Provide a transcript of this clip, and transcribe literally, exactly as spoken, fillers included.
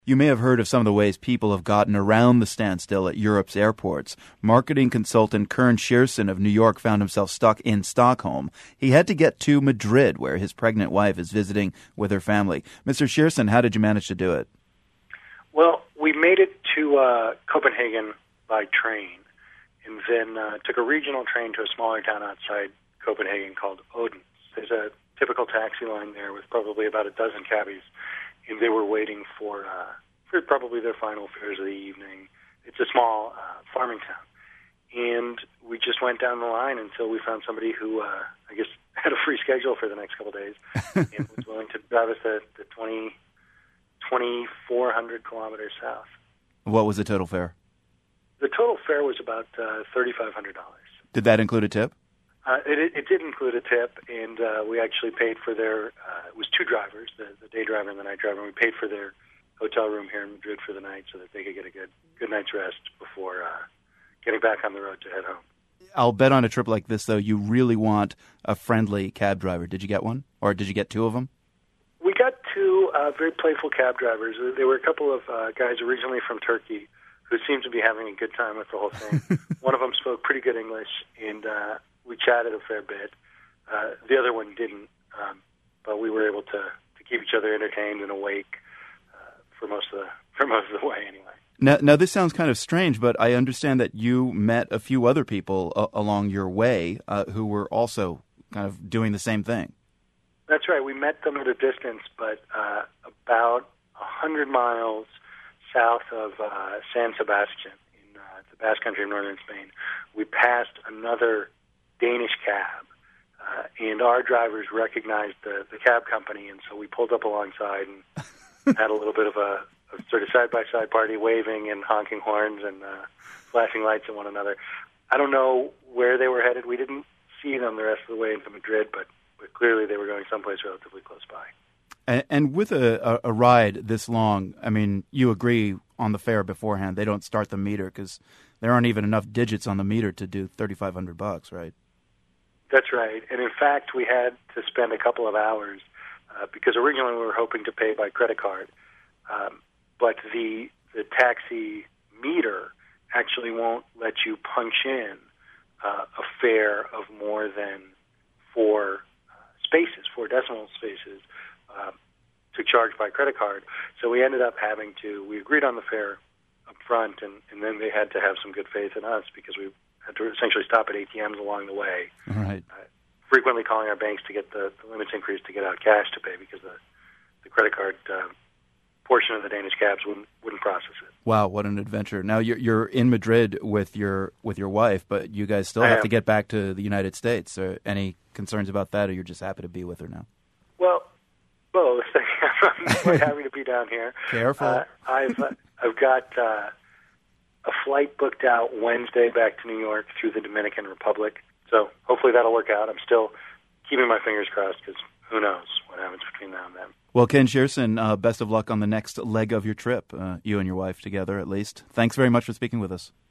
You may have heard of some of the ways people have gotten around the standstill at Europe's airports. Marketing consultant Kern Shearson of New York found himself stuck in Stockholm. He had to get to Madrid, where his pregnant wife is visiting with her family. Mister Shearson, how did you manage to do it? Well, we made it to uh, Copenhagen by train, and then uh, took a regional train to a smaller town outside Copenhagen called Odense. There's a typical taxi line there with probably about a dozen cabbies, and they were waiting for uh, for probably their final fares of the evening. It's a small uh, farming town, and we just went down the line until we found somebody who, uh, I guess, had a free schedule for the next couple of days and was willing to drive us the, the twenty, twenty-four hundred kilometers south. What was the total fare? The total fare was about uh, thirty-five hundred dollars. Did that include a tip? Uh, it, it did include a tip, and uh, we actually paid for their, uh, it was two drivers, the, the day driver and the night driver, and we paid for their hotel room here in Madrid for the night so that they could get a good good night's rest before uh, getting back on the road to head home. I'll bet on a trip like this, though, you really want a friendly cab driver. Did you get one? Or did you get two of them? We got two uh, very playful cab drivers. There were a couple of uh, guys originally from Turkey who seemed to be having a good time with the whole thing. One of them spoke pretty good English, and uh, we chatted a fair bit. Uh, the other one didn't, um, but we were able to, to keep each other entertained and awake uh, for most of the for most of the way, anyway. Now, now, this sounds kind of strange, but I understand that you met a few other people uh, along your way uh, who were also kind of doing the same thing. That's right. We met them at a distance, but uh, about a hundred miles south of uh, San Sebastian in uh, the Basque Country of northern Spain, we passed another Danish cab, uh, and our drivers recognized the, the cab company, and so we pulled up alongside and had a little bit of a, a sort of side-by-side party, waving and honking horns and uh, flashing lights at one another. I don't know where they were headed. We didn't see them the rest of the way into Madrid, but, but clearly they were going someplace relatively close by. And, and with a, a, a ride this long, I mean, you agree on the fare beforehand. They don't start the meter because there aren't even enough digits on the meter to do thirty-five hundred bucks, right? That's right. And in fact, we had to spend a couple of hours uh, because originally we were hoping to pay by credit card. Um, but the the taxi meter actually won't let you punch in uh, a fare of more than four uh, spaces, four decimal spaces, uh, to charge by credit card. So we ended up having to, we agreed on the fare up front, and, and then they had to have some good faith in us because we had to essentially stop at A T Ms along the way. Right. Uh, frequently calling our banks to get the, the limits increased to get out cash to pay because the, the credit card uh, portion of the Danish cabs wouldn't wouldn't process it. Wow, what an adventure! Now you're you're in Madrid with your with your wife, but you guys still have to get back to the United States. Are any concerns about that, or you're just happy to be with her now? Well, both. I'm quite happy to be down here. Careful. Uh, I've uh, I've got uh, a flight booked out Wednesday back to New York through the Dominican Republic. So hopefully that'll work out. I'm still keeping my fingers crossed because who knows what happens between now and then. Well, Ken Shearson, uh, best of luck on the next leg of your trip, uh, you and your wife together at least. Thanks very much for speaking with us.